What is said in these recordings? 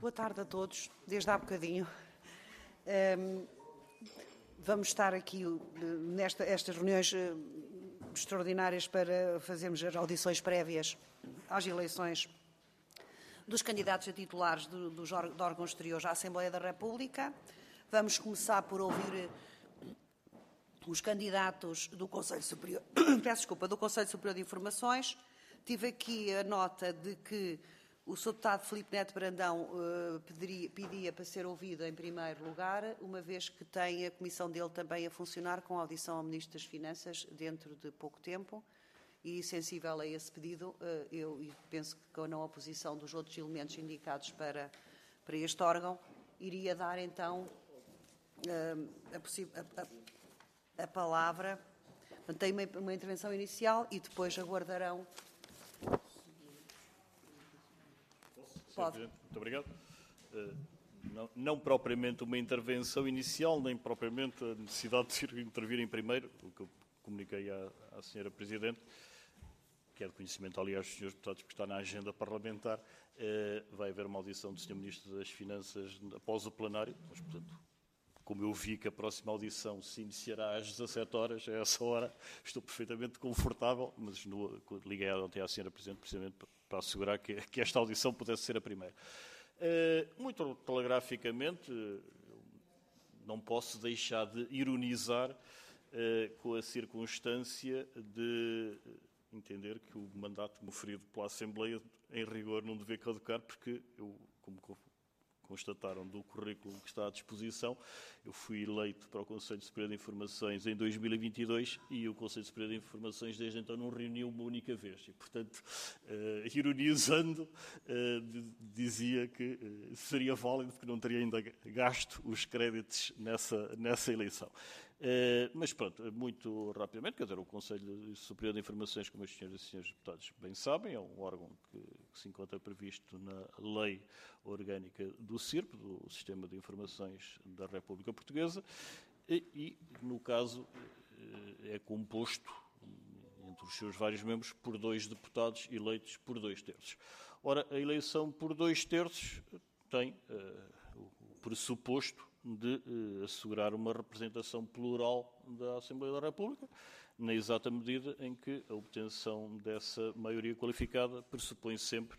Boa tarde a todos, desde há bocadinho. Vamos estar aqui nestas reuniões extraordinárias para fazermos as audições prévias às eleições dos candidatos a titulares de órgãos exteriores à Assembleia da República. Vamos começar por ouvir os candidatos do Conselho Superior, do Conselho Superior de Informações. Tive aqui a nota de que o Sr. Deputado Filipe Neto Brandão pedia para ser ouvido em primeiro lugar, uma vez que tem a comissão dele também a funcionar com audição ao Ministro das Finanças dentro de pouco tempo. E, sensível a esse pedido, eu penso que com a oposição dos outros elementos indicados para este órgão, iria dar então a palavra. Portanto, tem uma intervenção inicial e depois aguardarão. Pode. Muito obrigado. Não propriamente uma intervenção inicial, nem propriamente a necessidade de intervir em primeiro, o que eu comuniquei à Sra. Presidente, que é de conhecimento, aliás, dos Srs. Deputados, porque está na agenda parlamentar. Vai haver uma audição do Sr. Ministro das Finanças após o plenário, mas, portanto, como eu vi que a próxima audição se iniciará às 17 horas, a essa hora estou perfeitamente confortável, mas liguei ontem à Sra. Presidente precisamente para assegurar que esta audição pudesse ser a primeira. Muito telegraficamente, não posso deixar de ironizar com a circunstância de entender que o mandato conferido pela Assembleia, em rigor, não devia caducar, porque eu, como constataram do currículo que está à disposição, eu fui eleito para o Conselho Superior de Informações em 2022 e o Conselho Superior de Informações desde então não reuniu uma única vez. E, portanto, ironizando, dizia que seria válido porque não teria ainda gasto os créditos nessa eleição. Mas pronto, muito rapidamente, quer dizer, o Conselho Superior de Informações, como as senhoras e senhores deputados bem sabem, é um órgão que se encontra previsto na Lei Orgânica do CIRP, do Sistema de Informações da República Portuguesa, e no caso é composto, entre os seus vários membros, por 2 deputados eleitos por 2/3. Ora, a eleição por 2/3 tem o pressuposto de assegurar uma representação plural da Assembleia da República, na exata medida em que a obtenção dessa maioria qualificada pressupõe sempre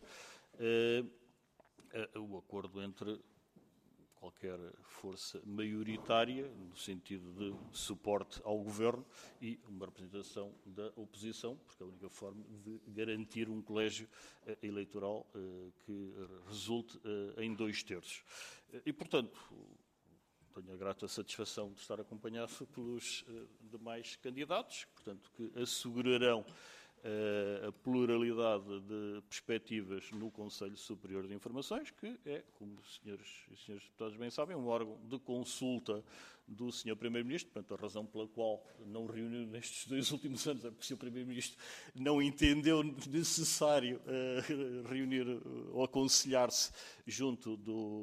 o acordo entre qualquer força maioritária, no sentido de suporte ao Governo, e uma representação da oposição, porque é a única forma de garantir um colégio eleitoral que resulte em 2/3. E, portanto, tenho a grata satisfação de estar acompanhado pelos demais candidatos, portanto, que assegurarão a pluralidade de perspectivas no Conselho Superior de Informações, que é, como os senhores e senhores deputados bem sabem, um órgão de consulta do Sr. Primeiro-Ministro. Portanto, a razão pela qual não reuniu nestes 2 últimos anos é porque o Sr. Primeiro-Ministro não entendeu necessário reunir ou aconselhar-se junto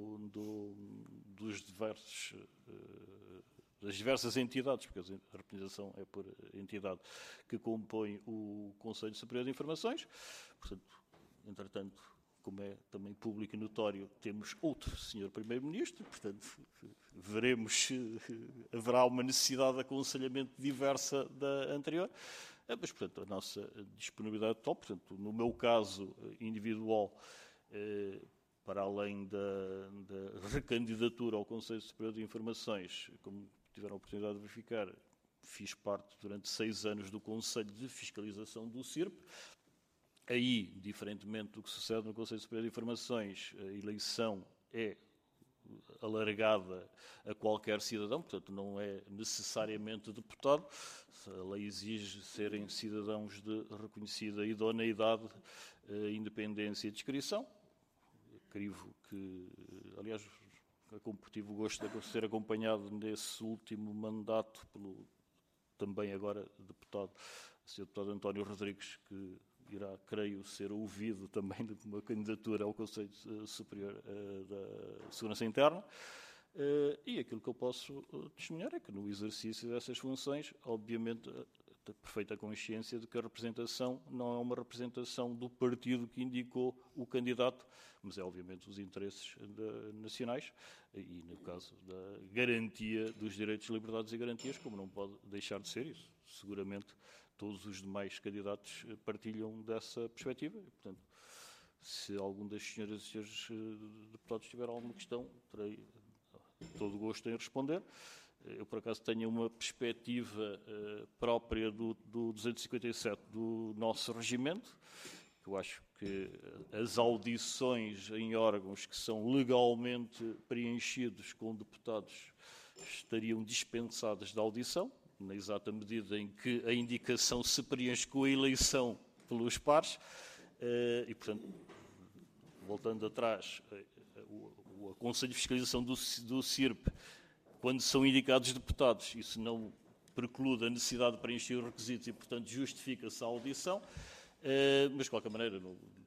dos diversos das diversas entidades, porque a representação é por entidade, que compõe o Conselho Superior de Informações. Portanto, entretanto, como é também público e notório, temos outro Sr. Primeiro-Ministro, portanto, veremos se haverá uma necessidade de aconselhamento diversa da anterior. Mas, portanto, a nossa disponibilidade total, portanto, no meu caso individual, para além da recandidatura ao Conselho Superior de Informações, como tiveram a oportunidade de verificar, fiz parte durante 6 anos do Conselho de Fiscalização do CIRP. Aí, diferentemente do que sucede no Conselho Superior de Informações, a eleição é alargada a qualquer cidadão, portanto não é necessariamente deputado. A lei exige serem cidadãos de reconhecida idoneidade, independência e discrição. Crivo que, aliás, tive o gosto de ser acompanhado nesse último mandato pelo também agora deputado, Sr. Deputado António Rodrigues, que irá, creio, ser ouvido também de uma candidatura ao Conselho Superior da Segurança Interna. E aquilo que eu posso testemunhar é que no exercício dessas funções, obviamente, perfeita consciência de que a representação não é uma representação do partido que indicou o candidato, mas é obviamente os interesses nacionais e, no caso da garantia dos direitos, liberdades e garantias, como não pode deixar de ser isso. Seguramente todos os demais candidatos partilham dessa perspectiva e, portanto, se algum das senhoras e senhores deputados tiver alguma questão, terei todo o gosto em responder. Eu, por acaso, tenho uma perspectiva própria do 257 do nosso regimento. Eu acho que as audições em órgãos que são legalmente preenchidos com deputados estariam dispensadas da audição, na exata medida em que a indicação se preenche com a eleição pelos pares. E, portanto, voltando atrás, o Conselho de Fiscalização do CIRP, quando são indicados deputados, isso não preclude a necessidade de preencher os requisitos e, portanto, justifica-se a audição. Mas, de qualquer maneira,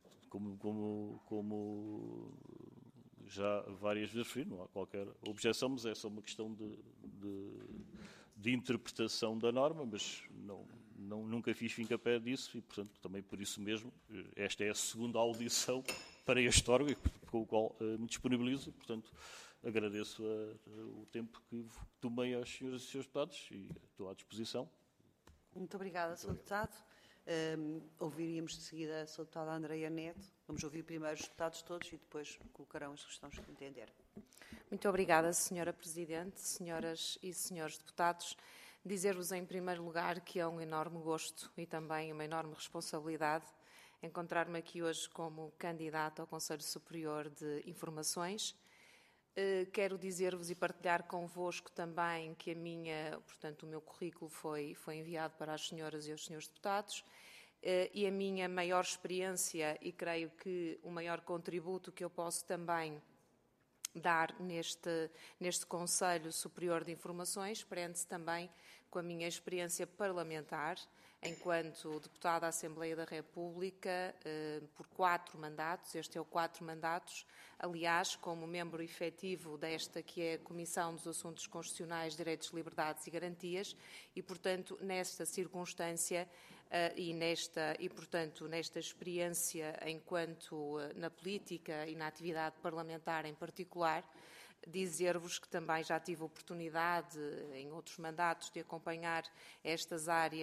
como já várias vezes referi, não há qualquer objeção, mas é só uma questão de interpretação da norma, mas nunca fiz fincapé disso e, portanto, também por isso mesmo, esta é a segunda audição para este órgão, com o qual me disponibilizo, e, portanto, agradeço o tempo que tomei às senhoras e senhores deputados e estou à disposição. Muito obrigada, Sr. Deputado. Ouviríamos de seguida a Sra. Deputada Andreia Neto. Vamos ouvir primeiro os deputados todos e depois colocarão as questões que entender. Muito obrigada, Sra. Presidente, senhoras e senhores deputados. Dizer-vos em primeiro lugar que é um enorme gosto e também uma enorme responsabilidade encontrar-me aqui hoje como candidato ao Conselho Superior de Informações. Quero dizer-vos e partilhar convosco também que o meu currículo foi enviado para as senhoras e os senhores deputados e a minha maior experiência e creio que o maior contributo que eu posso também dar neste Conselho Superior de Informações prende-se também com a minha experiência parlamentar enquanto deputada da Assembleia da República por 4 mandatos. Este é o 4 mandatos, aliás, como membro efetivo desta que é a Comissão dos Assuntos Constitucionais, Direitos, Liberdades e Garantias e, portanto, nesta circunstância nesta experiência enquanto na política e na atividade parlamentar em particular, dizer-vos que também já tive a oportunidade em outros mandatos de acompanhar esta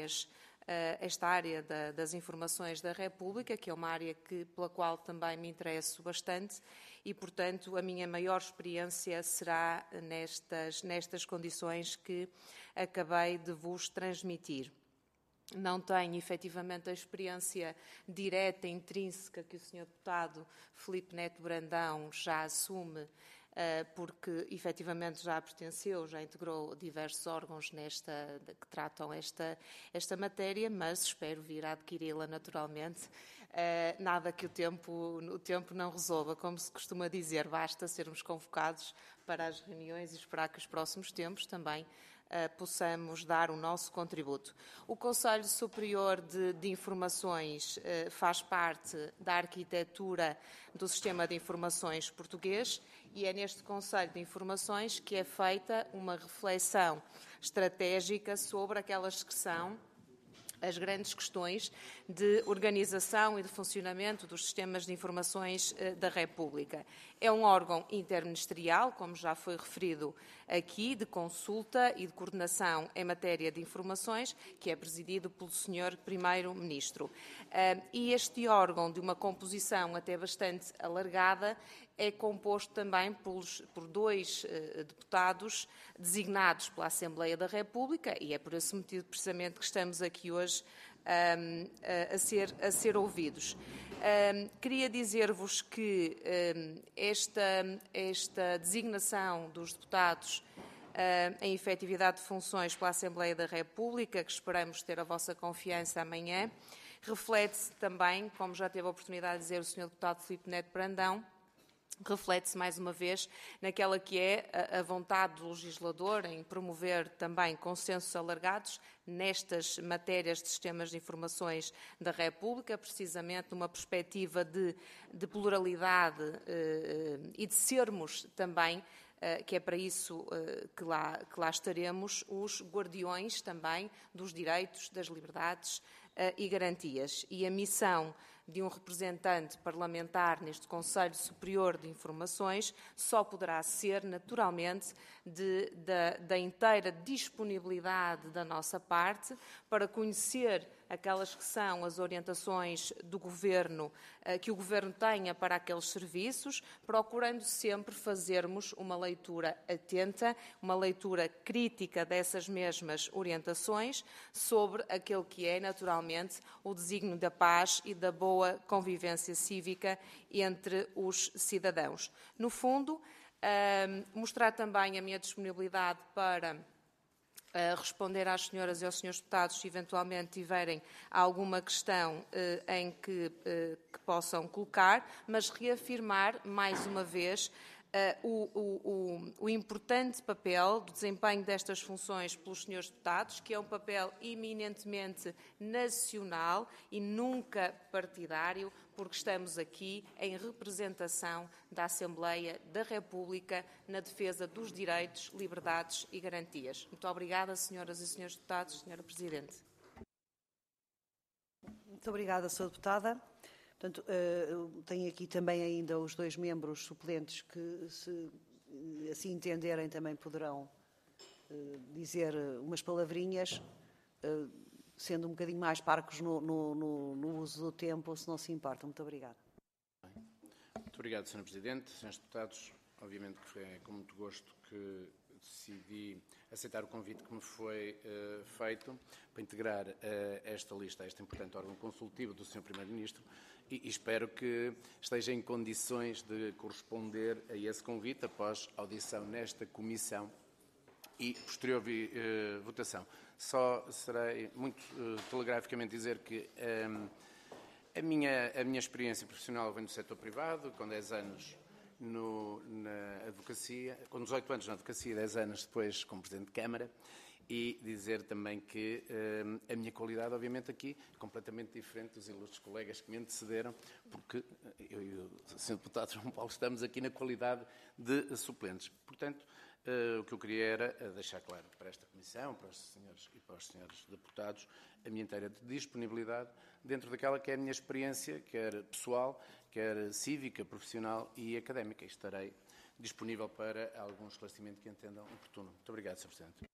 área das informações da República, que é uma área pela qual também me interesso bastante e, portanto, a minha maior experiência será nestas condições que acabei de vos transmitir. Não tenho, efetivamente, a experiência direta, intrínseca, que o Sr. Deputado Filipe Neto Brandão já assume, porque, efetivamente, já pertenceu, já integrou diversos órgãos que tratam esta matéria, mas espero vir a adquiri-la naturalmente. Nada que o tempo não resolva, como se costuma dizer, basta sermos convocados para as reuniões e esperar que os próximos tempos também possamos dar o nosso contributo. O Conselho Superior de Informações faz parte da arquitetura do Sistema de Informações português e é neste Conselho de Informações que é feita uma reflexão estratégica sobre aquelas que são as grandes questões de organização e de funcionamento dos sistemas de informações da República. É um órgão interministerial, como já foi referido aqui, de consulta e de coordenação em matéria de informações, que é presidido pelo Sr. Primeiro-Ministro. E este órgão, de uma composição até bastante alargada, é composto também por 2 deputados designados pela Assembleia da República e é por esse motivo precisamente que estamos aqui hoje a ser ouvidos. Queria dizer-vos que esta designação dos deputados em efetividade de funções pela Assembleia da República, que esperamos ter a vossa confiança amanhã, reflete-se também, como já teve a oportunidade de dizer o Sr. Deputado Filipe Neto Brandão, reflete-se mais uma vez naquela que é a vontade do legislador em promover também consensos alargados nestas matérias de sistemas de informações da República, precisamente numa perspectiva de pluralidade e de sermos também que é para isso que lá estaremos, os guardiões também dos direitos, das liberdades e garantias. E a missão de um representante parlamentar neste Conselho Superior de Informações só poderá ser, naturalmente, da inteira disponibilidade da nossa parte para conhecer aquelas que são as orientações do Governo, que o Governo tenha para aqueles serviços, procurando sempre fazermos uma leitura atenta, uma leitura crítica dessas mesmas orientações sobre aquele que é, naturalmente, o desígnio da paz e da boa convivência cívica entre os cidadãos. No fundo, mostrar também a minha disponibilidade para responder às senhoras e aos senhores deputados se eventualmente tiverem alguma questão em que possam colocar, mas reafirmar mais uma vez o importante papel do desempenho destas funções pelos senhores deputados, que é um papel eminentemente nacional e nunca partidário, porque estamos aqui em representação da Assembleia da República na defesa dos direitos, liberdades e garantias. Muito obrigada, senhoras e senhores deputados, senhora Presidente. Muito obrigada, Sra. Deputada. Portanto, tenho aqui também ainda os 2 membros suplentes que, se assim entenderem, também poderão dizer umas palavrinhas, sendo um bocadinho mais parcos no uso do tempo, se não se importam. Muito obrigada. Muito obrigado, Sra. Presidente. Senhores deputados, obviamente que foi com muito gosto que decidi aceitar o convite que me foi feito para integrar esta lista, este importante órgão consultivo do Sr. Primeiro-Ministro, e espero que esteja em condições de corresponder a esse convite após audição nesta comissão e posterior votação. Só serei muito telegraficamente dizer que a minha experiência profissional vem do setor privado, com 10 anos na advocacia, com 18 anos na advocacia, 10 anos depois como Presidente de Câmara, e dizer também que a minha qualidade, obviamente, aqui é completamente diferente dos ilustres colegas que me antecederam, porque eu e o Sr. Deputado João Paulo estamos aqui na qualidade de suplentes. Portanto, o que eu queria era deixar claro para esta Comissão, para os senhores e para os senhores deputados, a minha inteira disponibilidade dentro daquela que é a minha experiência, quer pessoal, quer cívica, profissional e académica. E estarei disponível para algum esclarecimento que entendam oportuno. Muito obrigado, Sr. Presidente.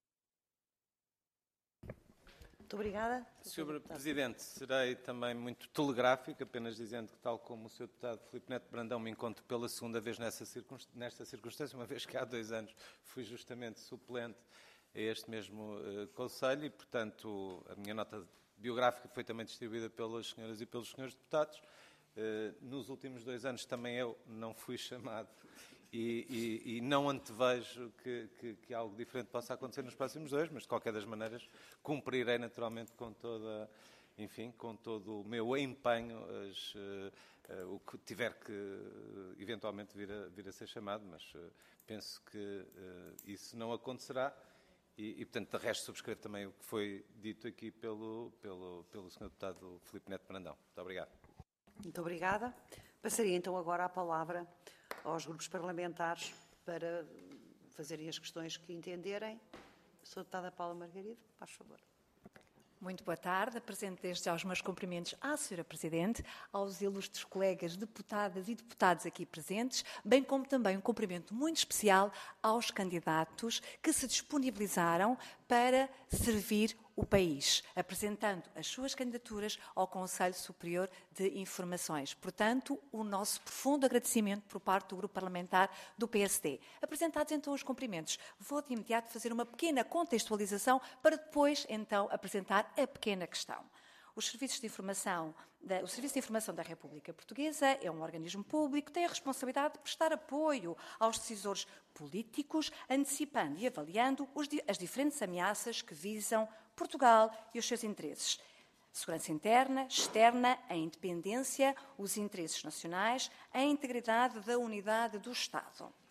Muito obrigada. Sr. Presidente, serei também muito telegráfico, apenas dizendo que, tal como o Sr. Deputado Filipe Neto Brandão, me encontro pela segunda vez nesta circunstância, uma vez que há 2 anos fui justamente suplente a este mesmo Conselho e, portanto, a minha nota biográfica foi também distribuída pelas senhoras e pelos senhores deputados. Nos últimos 2 anos também eu não fui chamado e não antevejo que algo diferente possa acontecer nos próximos 2, mas de qualquer das maneiras cumprirei naturalmente com todo o meu empenho o que tiver que eventualmente vir a ser chamado, mas penso que isso não acontecerá e portanto, de resto, subscrevo também o que foi dito aqui pelo Sr. Deputado Filipe Neto Brandão. Muito obrigado. Muito obrigada. Passaria então agora a palavra aos grupos parlamentares para fazerem as questões que entenderem. Sra. Deputada Paula Margarido, faz favor. Muito boa tarde. Apresento desde já os meus cumprimentos à Sra. Presidente, aos ilustres colegas deputadas e deputados aqui presentes, bem como também um cumprimento muito especial aos candidatos que se disponibilizaram para servir o país, apresentando as suas candidaturas ao Conselho Superior de Informações. Portanto, o nosso profundo agradecimento por parte do Grupo Parlamentar do PSD. Apresentados então os cumprimentos, vou de imediato fazer uma pequena contextualização para depois então apresentar a pequena questão. O Serviço de Informação da República Portuguesa é um organismo público que tem a responsabilidade de prestar apoio aos decisores políticos, antecipando e avaliando as diferentes ameaças que visam Portugal e os seus interesses. Segurança interna, externa, a independência, os interesses nacionais, a integridade da unidade do Estado.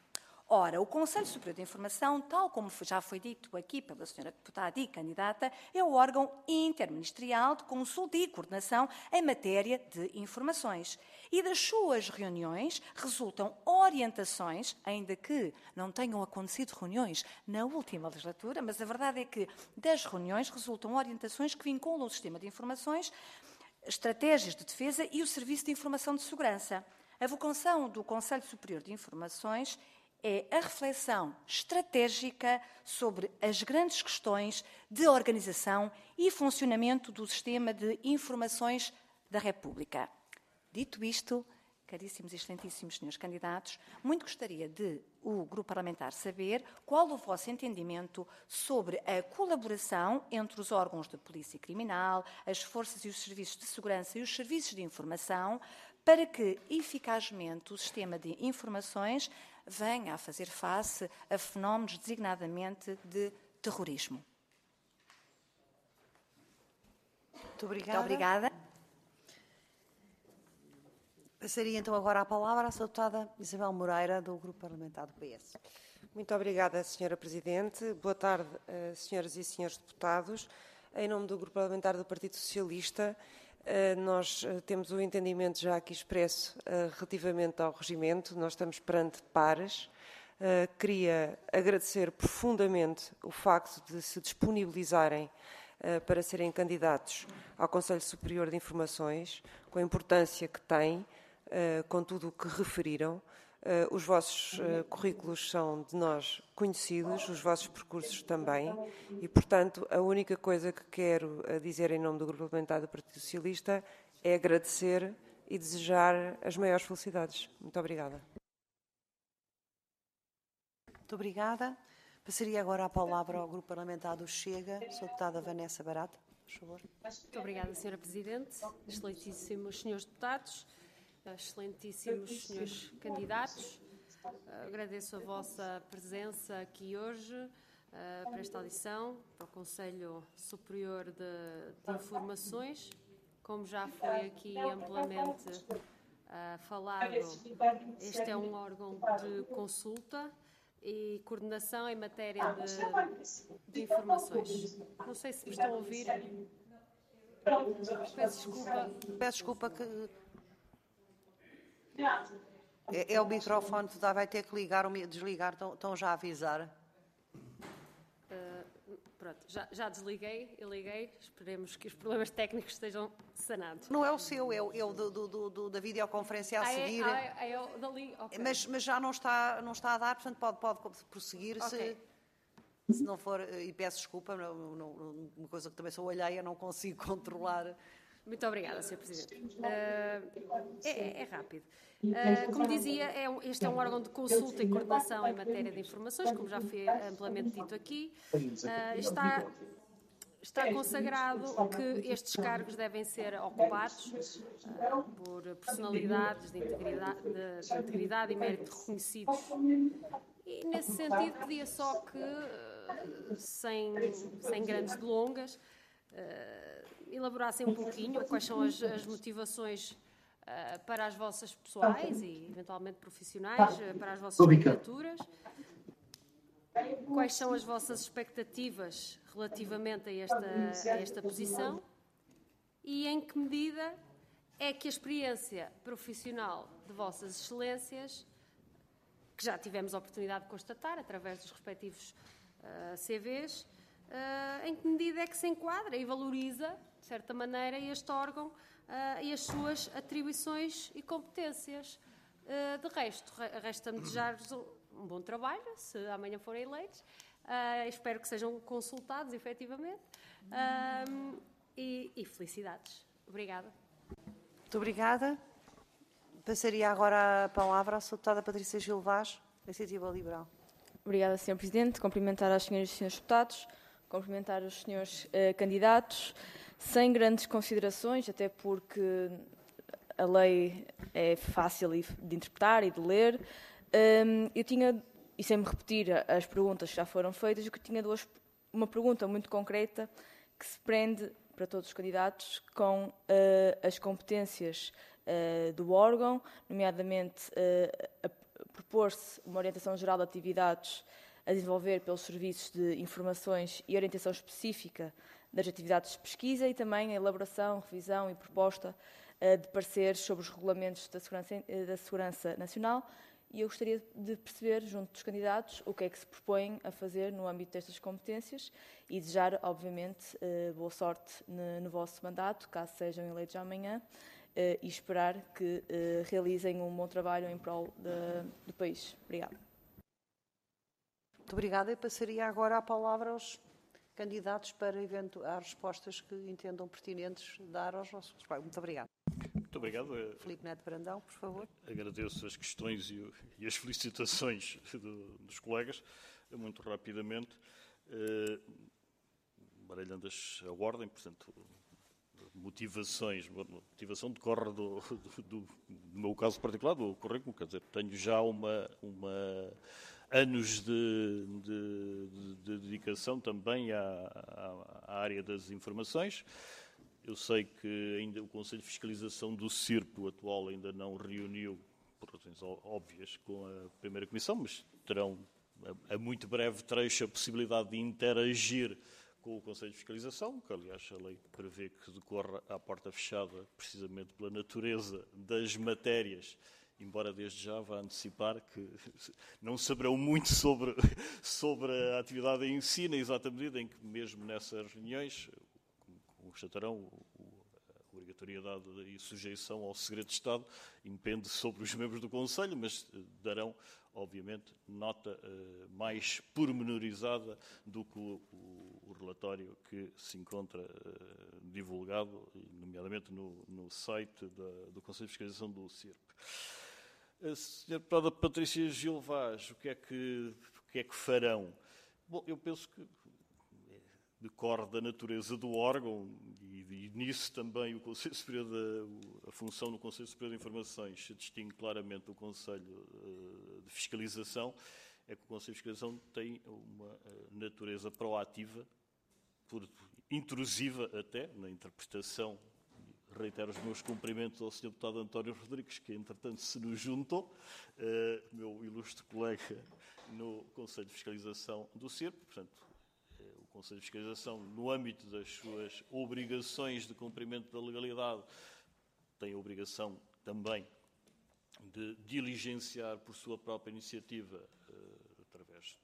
Ora, o Conselho Superior de Informação, tal como já foi dito aqui pela senhora deputada e candidata, é o órgão interministerial de consulta e coordenação em matéria de informações. E das suas reuniões resultam orientações, ainda que não tenham acontecido reuniões na última legislatura, mas a verdade é que das reuniões resultam orientações que vinculam o sistema de informações, estratégias de defesa e o Serviço de Informação de Segurança. A vocação do Conselho Superior de Informações é a reflexão estratégica sobre as grandes questões de organização e funcionamento do sistema de informações da República. Dito isto, caríssimos e excelentíssimos senhores candidatos, muito gostaria de o Grupo Parlamentar saber qual o vosso entendimento sobre a colaboração entre os órgãos de polícia criminal, as forças e os serviços de segurança e os serviços de informação, para que, eficazmente, o sistema de informações venha a fazer face a fenómenos designadamente de terrorismo. Muito obrigada. Muito obrigada. Passaria então agora a palavra à Sra. Deputada Isabel Moreira, do Grupo Parlamentar do PS. Muito obrigada, Sra. Presidente. Boa tarde, senhoras e senhores deputados. Em nome do Grupo Parlamentar do Partido Socialista, nós temos o entendimento já aqui expresso relativamente ao regimento. Nós estamos perante pares. Queria agradecer profundamente o facto de se disponibilizarem para serem candidatos ao Conselho Superior de Informações, com a importância que têm, com tudo o que referiram. Os vossos currículos são de nós conhecidos, os vossos percursos também, e, portanto, a única coisa que quero dizer em nome do Grupo Parlamentar do Partido Socialista é agradecer e desejar as maiores felicidades. Muito obrigada. Muito obrigada. Passaria agora a palavra ao Grupo Parlamentar do Chega, Sra. Deputada Vanessa Barata, por favor. Muito obrigada, Sra. Presidente, excelentíssimos senhores deputados, excelentíssimos senhores candidatos. Agradeço a vossa presença aqui hoje para esta audição, para o Conselho Superior de Informações. Como já foi aqui amplamente falado, este é um órgão de consulta e coordenação em matéria de informações. Não sei se me estão a ouvir. Peço desculpa. Peço desculpa que... É o microfone, vai ter que ligar ou desligar, estão já a avisar. Pronto, já desliguei e liguei. Esperemos que os problemas técnicos estejam sanados. Não é o seu, é o da videoconferência a seguir. É o dali, okay. Mas já não está a dar, portanto pode prosseguir, Okay. se não for, e peço desculpa, uma coisa que também sou alheia, não consigo controlar. Muito obrigada, Sr. Presidente. É rápido. Como dizia, este é um órgão de consulta e coordenação em matéria de informações, como já foi amplamente dito aqui. Está consagrado que estes cargos devem ser ocupados por personalidades de integridade e mérito reconhecidos. E, nesse sentido, pedia só que, sem grandes delongas, elaborassem um pouquinho quais são as motivações para as vossas pessoais e, eventualmente, profissionais, para as vossas candidaturas. Quais são as vossas expectativas relativamente a esta posição e em que medida é que a experiência profissional de vossas excelências, que já tivemos a oportunidade de constatar através dos respectivos CVs, em que medida é que se enquadra e valoriza, de certa maneira, este órgão e as suas atribuições e competências. De resto, resta-me desejar-vos um bom trabalho, se amanhã forem eleitos. Espero que sejam consultados, efetivamente. E felicidades. Obrigada. Muito obrigada. Passaria agora a palavra à Sra. Deputada Patrícia Gil Vaz, da Iniciativa Liberal. Obrigada, Sr. Presidente. Cumprimentar as senhoras e senhores deputados, cumprimentar os senhores candidatos, sem grandes considerações, até porque a lei é fácil de interpretar e de ler. Eu tinha, e sem me repetir as perguntas que já foram feitas, eu tinha uma pergunta muito concreta que se prende para todos os candidatos com as competências do órgão, nomeadamente propor-se uma orientação geral de atividades a desenvolver pelos serviços de informações e orientação específica das atividades de pesquisa e também a elaboração, revisão e proposta de pareceres sobre os regulamentos da segurança nacional. E eu gostaria de perceber, junto dos candidatos, o que é que se propõem a fazer no âmbito destas competências e desejar, obviamente, boa sorte no vosso mandato, caso sejam eleitos amanhã, e esperar que realizem um bom trabalho em prol do país. Obrigada. Muito obrigada. Eu passaria agora a palavra aos candidatos para às respostas que entendam pertinentes dar aos nossos colegas. Muito obrigada. Muito obrigado. Filipe Neto Brandão, por favor. Agradeço as questões e as felicitações dos colegas. Muito rapidamente, baralhando a ordem, portanto, motivações. A motivação decorre do meu caso particular, do currículo, quer dizer, tenho já anos de dedicação também à área das informações. Eu sei que ainda o Conselho de Fiscalização do CIRP, o atual, ainda não reuniu, por razões óbvias, com a primeira comissão, mas terão a muito breve trecho a possibilidade de interagir com o Conselho de Fiscalização, que aliás a lei prevê que decorra à porta fechada, precisamente pela natureza das matérias, embora desde já vá antecipar que não saberão muito sobre a atividade em si, na exata medida em que mesmo nessas reuniões constatarão a obrigatoriedade e sujeição ao segredo de Estado impende sobre os membros do Conselho, mas darão, obviamente, nota mais pormenorizada do que o relatório que se encontra divulgado, nomeadamente no site do Conselho de Fiscalização do CIRP. A Sra. Deputada Patrícia Gil Vaz, o que é que farão? Bom, eu penso que decorre da natureza do órgão e nisso também o Conselho Superior a função do Conselho Superior de Informações se distingue claramente do Conselho de Fiscalização, é que o Conselho de Fiscalização tem uma natureza proativa, intrusiva até, na interpretação. Reitero os meus cumprimentos ao Sr. Deputado António Rodrigues, que entretanto se nos juntou, meu ilustre colega no Conselho de Fiscalização do CIRP, portanto, o Conselho de Fiscalização, no âmbito das suas obrigações de cumprimento da legalidade, tem a obrigação também de diligenciar por sua própria iniciativa, através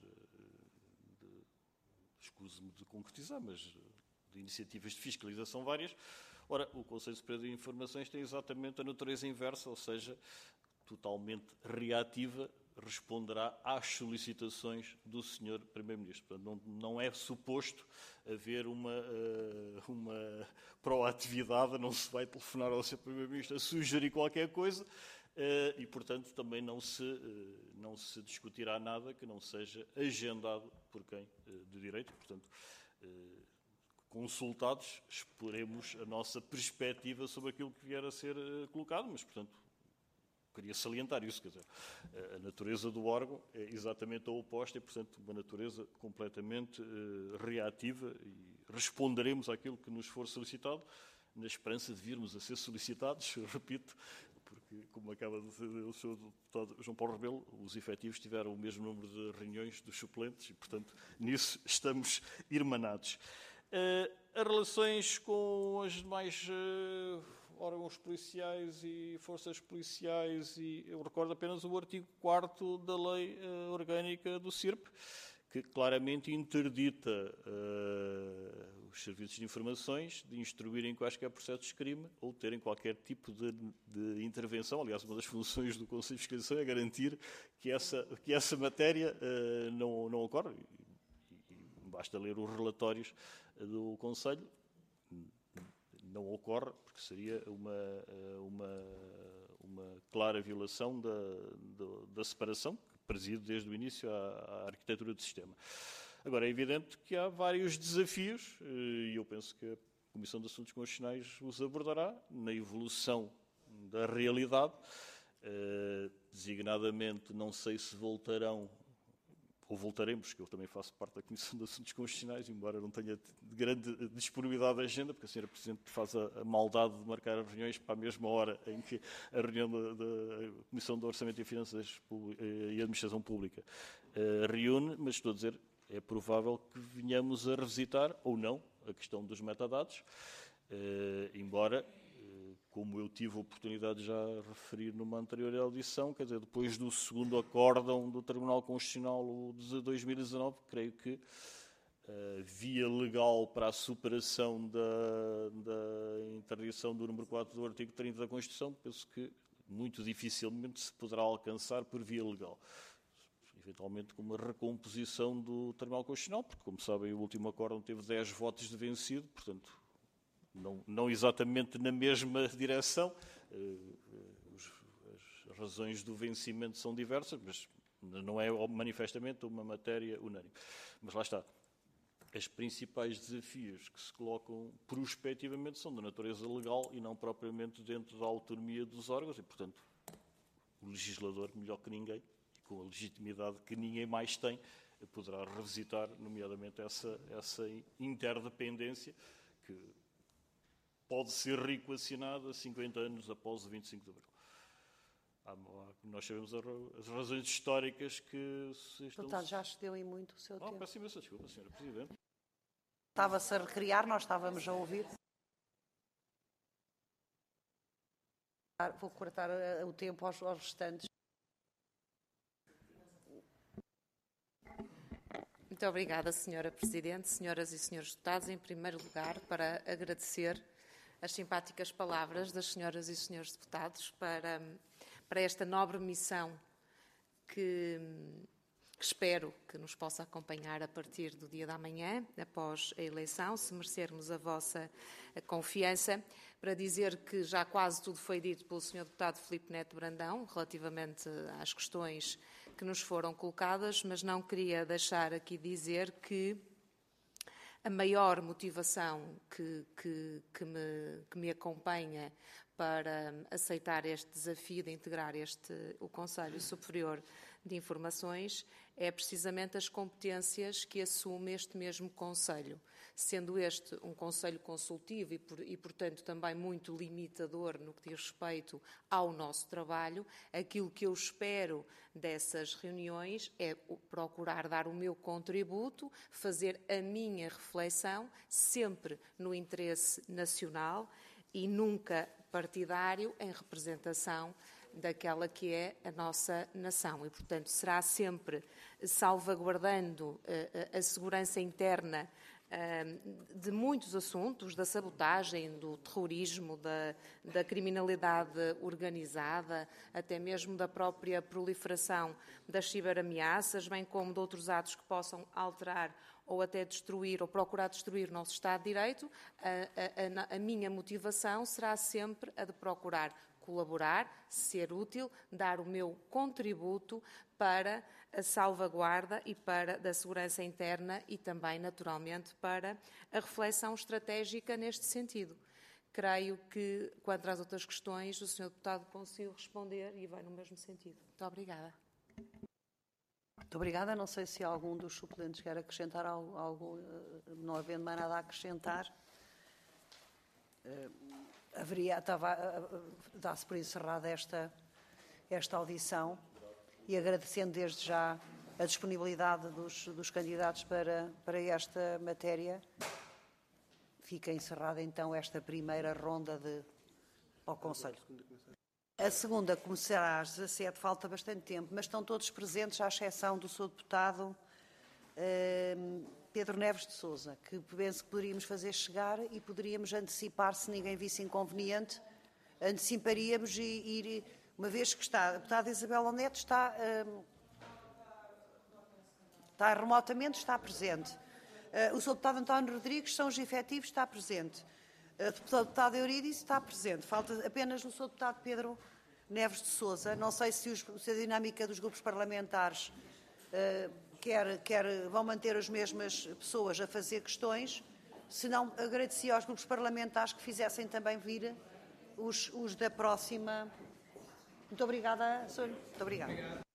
escuso-me de concretizar, mas de iniciativas de fiscalização várias. Ora, o Conselho Superior de Informações tem exatamente a natureza inversa, ou seja, totalmente reativa, responderá às solicitações do Sr. Primeiro-Ministro. Portanto, não é suposto haver uma proatividade, não se vai telefonar ao Sr. Primeiro-Ministro a sugerir qualquer coisa e, portanto, também não se discutirá nada que não seja agendado por quem de direito. Portanto, consultados, exporemos a nossa perspectiva sobre aquilo que vier a ser colocado, mas, portanto, queria salientar isso, quer dizer, a natureza do órgão é exatamente a oposta e, portanto, uma natureza completamente reativa e responderemos àquilo que nos for solicitado, na esperança de virmos a ser solicitados, repito, porque, como acaba de dizer o Sr. Deputado João Paulo Rebelo, os efetivos tiveram o mesmo número de reuniões dos suplentes e, portanto, nisso estamos irmanados. As relações com as demais órgãos policiais e forças policiais, e eu recordo apenas o artigo 4º da Lei Orgânica do CIRP, que claramente interdita os serviços de informações de instruírem quaisquer processos de crime ou terem qualquer tipo de intervenção. Aliás, uma das funções do Conselho de Fiscalização é garantir que essa matéria não ocorre. Basta ler os relatórios do Conselho, não ocorre, porque seria uma clara violação da separação que preside desde o início à arquitetura do sistema. Agora, é evidente que há vários desafios, e eu penso que a Comissão de Assuntos Constitucionais os abordará na evolução da realidade. Designadamente, não sei se voltarão ou voltaremos, porque eu também faço parte da Comissão de Assuntos Constitucionais, embora não tenha grande disponibilidade da agenda, porque a Sra. Presidente faz a maldade de marcar as reuniões para a mesma hora em que a reunião da Comissão de Orçamento e Finanças e Administração Pública reúne, mas estou a dizer, é provável que venhamos a revisitar, ou não, a questão dos metadados, embora, como eu tive a oportunidade de já referir numa anterior audição, quer dizer, depois do segundo acórdão do Tribunal Constitucional de 2019, creio que via legal para a superação da interdição do número 4 do artigo 30 da Constituição, penso que muito dificilmente se poderá alcançar por via legal. Eventualmente com uma recomposição do Tribunal Constitucional, porque, como sabem, o último acórdão teve 10 votos de vencido, portanto, não exatamente na mesma direção. As razões do vencimento são diversas, mas não é manifestamente uma matéria unânime. Mas lá está. Os principais desafios que se colocam prospectivamente são da natureza legal e não propriamente dentro da autonomia dos órgãos e, portanto, o legislador, melhor que ninguém, com a legitimidade que ninguém mais tem, poderá revisitar, nomeadamente, essa interdependência que pode ser reequacionada 50 anos após o 25 de Abril. Nós sabemos as razões históricas que se estão... Portanto, já excedeu em muito o seu tempo. Peço imensa desculpa, Sra. Presidente. Estava-se a recriar, nós estávamos a ouvir. Vou cortar o tempo aos restantes. Muito obrigada, Sra. Presidente, senhoras e senhores deputados. Em primeiro lugar, para agradecer as simpáticas palavras das senhoras e senhores deputados para esta nobre missão que espero que nos possa acompanhar a partir do dia da manhã, após a eleição, se merecermos a vossa confiança, para dizer que já quase tudo foi dito pelo Sr. Deputado Filipe Neto Brandão, relativamente às questões que nos foram colocadas, mas não queria deixar aqui dizer que a maior motivação que me acompanha para aceitar este desafio de integrar o Conselho Superior de Informações é precisamente as competências que assume este mesmo Conselho. Sendo este um Conselho consultivo e, portanto, também muito limitador no que diz respeito ao nosso trabalho, aquilo que eu espero dessas reuniões é procurar dar o meu contributo, fazer a minha reflexão, sempre no interesse nacional e nunca partidário, em representação daquela que é a nossa nação. E, portanto, será sempre salvaguardando a segurança interna de muitos assuntos, da sabotagem, do terrorismo, da criminalidade organizada, até mesmo da própria proliferação das ciberameaças, bem como de outros atos que possam alterar ou até destruir ou procurar destruir o nosso Estado de Direito. A minha motivação será sempre a de procurar colaborar, ser útil, dar o meu contributo para a salvaguarda e da segurança interna e também, naturalmente, para a reflexão estratégica neste sentido. Creio que, quanto às outras questões, o Sr. Deputado conseguiu responder e vai no mesmo sentido. Muito obrigada. Muito obrigada. Não sei se algum dos suplentes quer acrescentar algo, não havendo mais nada a acrescentar. Dá-se por encerrada esta audição e agradecendo desde já a disponibilidade dos candidatos para esta matéria. Fica encerrada então esta primeira ronda ao Conselho. A segunda começará às 17, falta bastante tempo, mas estão todos presentes, à exceção do Sr. Deputado Pedro Neves de Sousa, que penso que poderíamos fazer chegar e poderíamos antecipar, se ninguém visse inconveniente, anteciparíamos e ir, uma vez que a deputada Isabel Neto está remotamente, está presente. O Sr. Deputado António Rodrigues, são os efetivos, está presente. O deputado Eurídice está presente. Falta apenas o Sr. Deputado Pedro Neves de Sousa. Não sei se a dinâmica dos grupos parlamentares vão manter as mesmas pessoas a fazer questões. Se não, agradecia aos grupos parlamentares que fizessem também vir os da próxima. Muito obrigada, senhor. Muito obrigada.